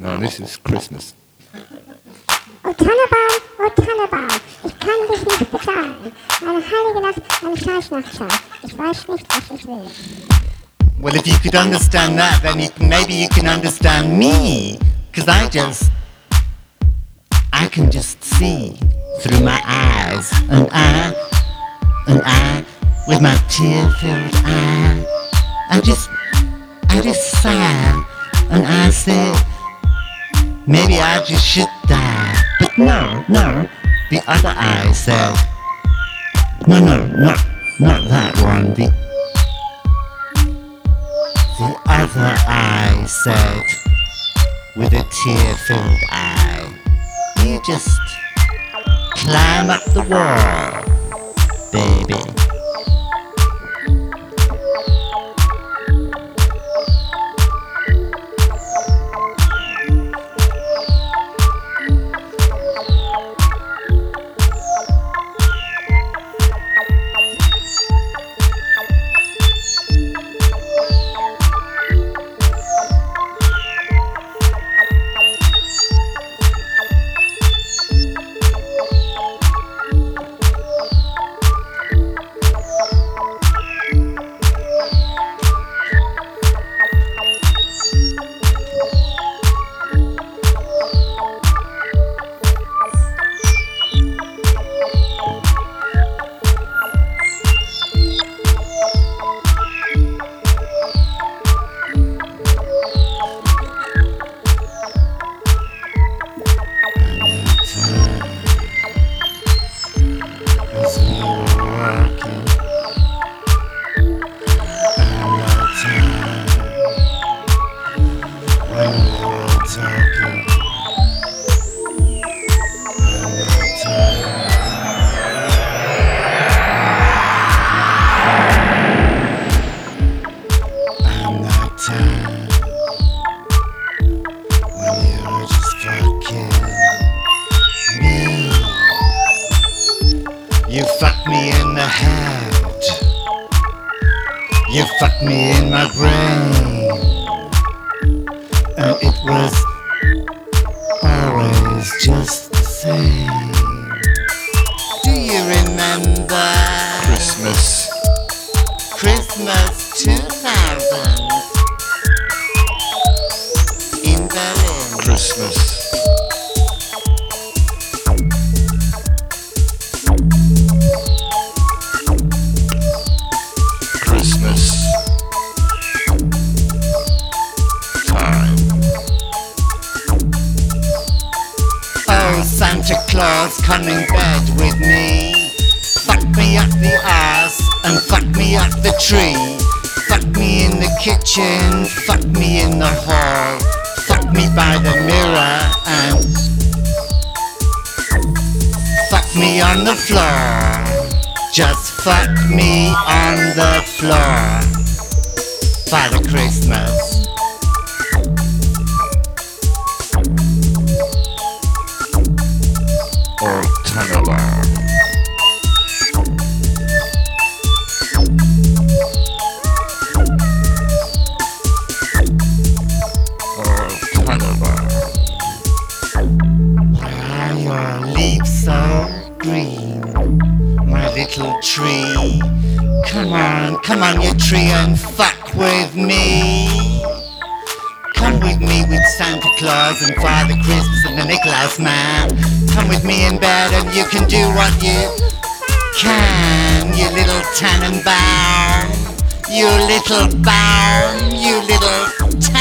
No, this is Christmas. O Tannenbaum, ich kann dich nicht bezahlen. Eine heilige Nacht, eine Scheißnachtschau. Ich weiß nicht, was ich will. Well, if you could understand that, then maybe you can understand me. 'Cause I can just see through my eyes. And I, with my tear-filled eye, I just sigh. And I say, maybe I just should die. But no, the other eye said, no, not that one. The other eye said, with a tear-filled eye, you just climb up the wall, baby. You fucked me in the head. You fucked me in my brain. And it was always just the same. Do you remember Christmas. Christmas 2000 in Berlin? Christmas. Christmas time. Oh, Santa Claus, come in bed with me. Fuck me up the ass and fuck me up the tree. Fuck me in the kitchen, fuck me in the hall. Fuck me by the mirror and fuck me on the floor. Just fuck me on the floor. Father Christmas. Or Tannenbaum. Or Tannenbaum. Why are your leaves so green? My little tree. Come on, you tree, and fuck with me. Come with me with Santa Claus and Father Christmas and the Nicholas man. Come with me in bed and you can do what you can, you little Tannenbaum. You little baum, you little